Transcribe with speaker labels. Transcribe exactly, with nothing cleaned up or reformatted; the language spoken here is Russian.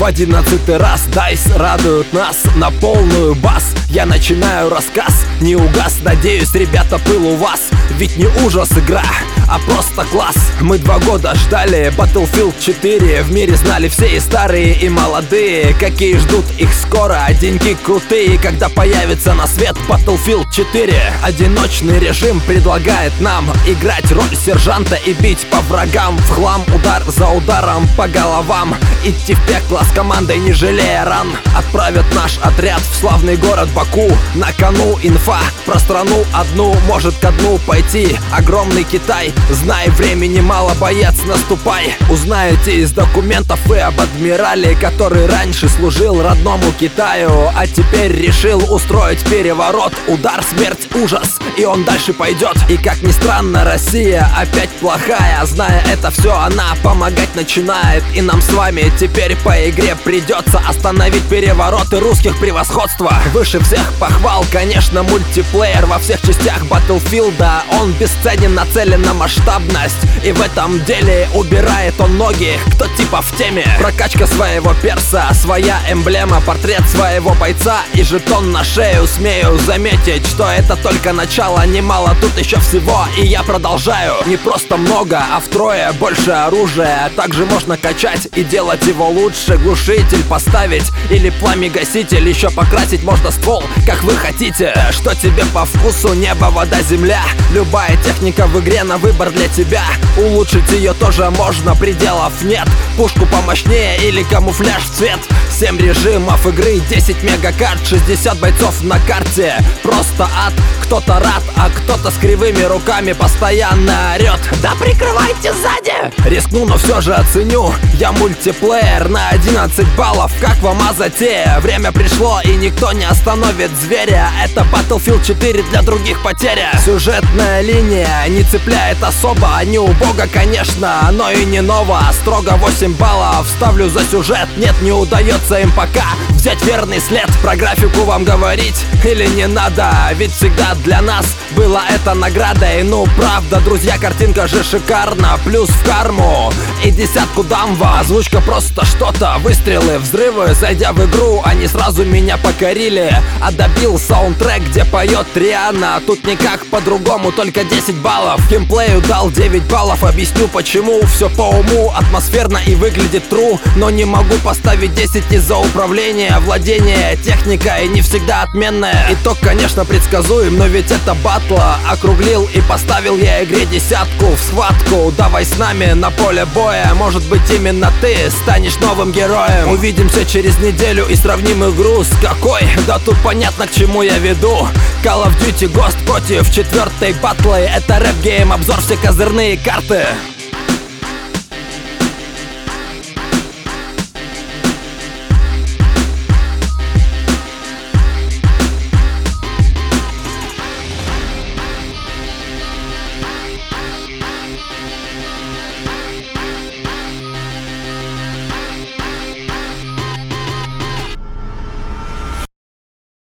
Speaker 1: одиннадцатый раз дайс радуют нас на полную бас. Я начинаю рассказ, не угас. Надеюсь, ребята, пыл у вас. Ведь не ужас игра, а просто класс. Мы два года ждали Battlefield четыре. В мире знали все и старые, и молодые, какие ждут их скоро деньги крутые, когда появится на свет Battlefield четыре. Одиночный режим предлагает нам играть роль сержанта и бить по врагам в хлам, удар за ударом по головам. Идти в пекло с командой, не жалея ран. Отправят наш отряд в славный город Баку. На кону инфа про страну одну, может ко дну пойти огромный Китай. Знай, времени мало, боец, наступай. Узнаете из документов вы об адмирале, который раньше служил родному Китаю, а теперь решил устроить переворот. Удар, смерть, ужас, и он дальше пойдет. И как ни странно, Россия опять плохая. Зная это все, она помогать начинает. И нам с вами теперь по игре придется остановить перевороты русских превосходства. Выше всех похвал, конечно, мультиплеер во всех частях Баттлфилда. Он бесценен, нацелен на масштабность, и в этом деле убирает он многих, кто типа в теме. Прокачка своего перса, своя эмблема, портрет своего бойца и жетон на шею. Смею заметить, что это только начало, немало тут еще всего, и я продолжаю. Не просто много, а втрое больше оружия. Также можно качать и делать его лучше. Глушитель поставить или пламя-гаситель. Еще покрасить можно ствол, как вы хотите. Что тебе по вкусу, небо, вода, земля. Любая техника в игре на выбор для тебя. Улучшить ее тоже можно, пределов нет. Пушку помощнее или камуфляж в цвет. Семь режимов игры, десять мегакарт, шестьдесят бойцов на карте. Просто ад, кто-то рад, а кто-то с кривыми руками постоянно орет: да прикрывайте сзади! Рискну, но все же оценю. Я мультиплеер на одиннадцать баллов. Как вам азотея? Время пришло, и никто не остановит зверя. Это Battlefield четыре, для других потеря. Сюжетная линия не цепляет особо. Не убого, конечно, но и не ново. Строго восемь баллов ставлю за сюжет. Нет, не удается им пока взять верный след. Про графику вам говорить или не надо? Ведь всегда для нас было это наградой. Ну правда, друзья, картинка же шикарна. Плюс в карму и десятку дам вам. Озвучка просто что-то. Выстрелы, взрывы, зайдя в игру, они сразу меня покорили. А добил саундтрек, где поет Рианна. Тут никак по-другому, только десять баллов. Геймплею дал девять баллов, объясню почему. Все по уму, атмосферно и выглядит true. Но не могу поставить десять из-за управления. Владение техникой не всегда отменное. Итог, конечно, предсказуем, но ведь это батла. Округлил и поставил я игре десятку. В схватку давай с нами на поле боя. Может быть, именно ты станешь новым героем. Увидимся через неделю и сравним игру с какой. Да тут понятно, к чему я веду. Call of Duty Ghost против четвертой батлы. Это рэп-гейм, обзор, все козырные карты.